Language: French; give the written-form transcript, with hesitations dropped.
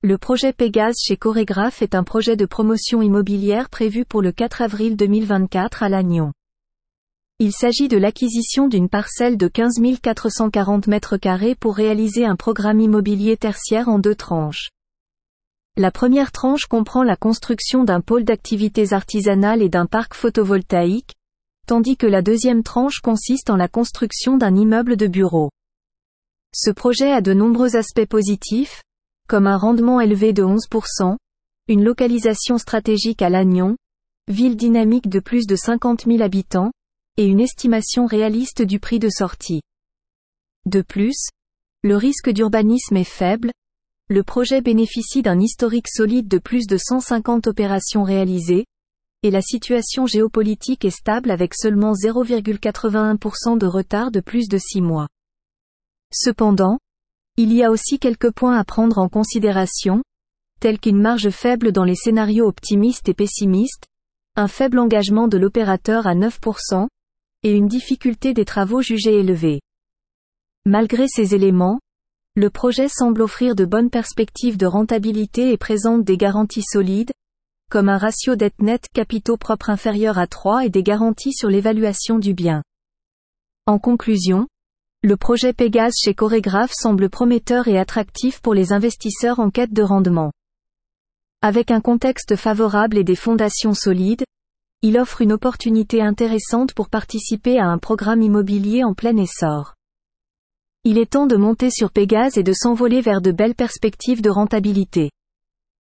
Le projet Pégase chez Chorégraphe est un projet de promotion immobilière prévu pour le 4 avril 2024 à Lannion. Il s'agit de l'acquisition d'une parcelle de 15 440 m² pour réaliser un programme immobilier tertiaire en 2 tranches. La première tranche comprend la construction d'un pôle d'activités artisanales et d'un parc photovoltaïque, tandis que la deuxième tranche consiste en la construction d'un immeuble de bureaux. Ce projet a de nombreux aspects positifs, comme un rendement élevé de 11%, une localisation stratégique à Lannion, ville dynamique de plus de 50 000 habitants, et une estimation réaliste du prix de sortie. De plus, le risque d'urbanisme est faible, le projet bénéficie d'un historique solide de plus de 150 opérations réalisées, et la situation géopolitique est stable avec seulement 0,81% de retard de plus de 6 mois. Cependant, il y a aussi quelques points à prendre en considération, tels qu'une marge faible dans les scénarios optimistes et pessimistes, un faible engagement de l'opérateur à 9%, et une difficulté des travaux jugée élevée. Malgré ces éléments, le projet semble offrir de bonnes perspectives de rentabilité et présente des garanties solides, comme un ratio dette nette capitaux propres inférieur à 3 et des garanties sur l'évaluation du bien. En conclusion, le projet Pégase chez Chorégraphe semble prometteur et attractif pour les investisseurs en quête de rendement. Avec un contexte favorable et des fondations solides, il offre une opportunité intéressante pour participer à un programme immobilier en plein essor. Il est temps de monter sur Pégase et de s'envoler vers de belles perspectives de rentabilité.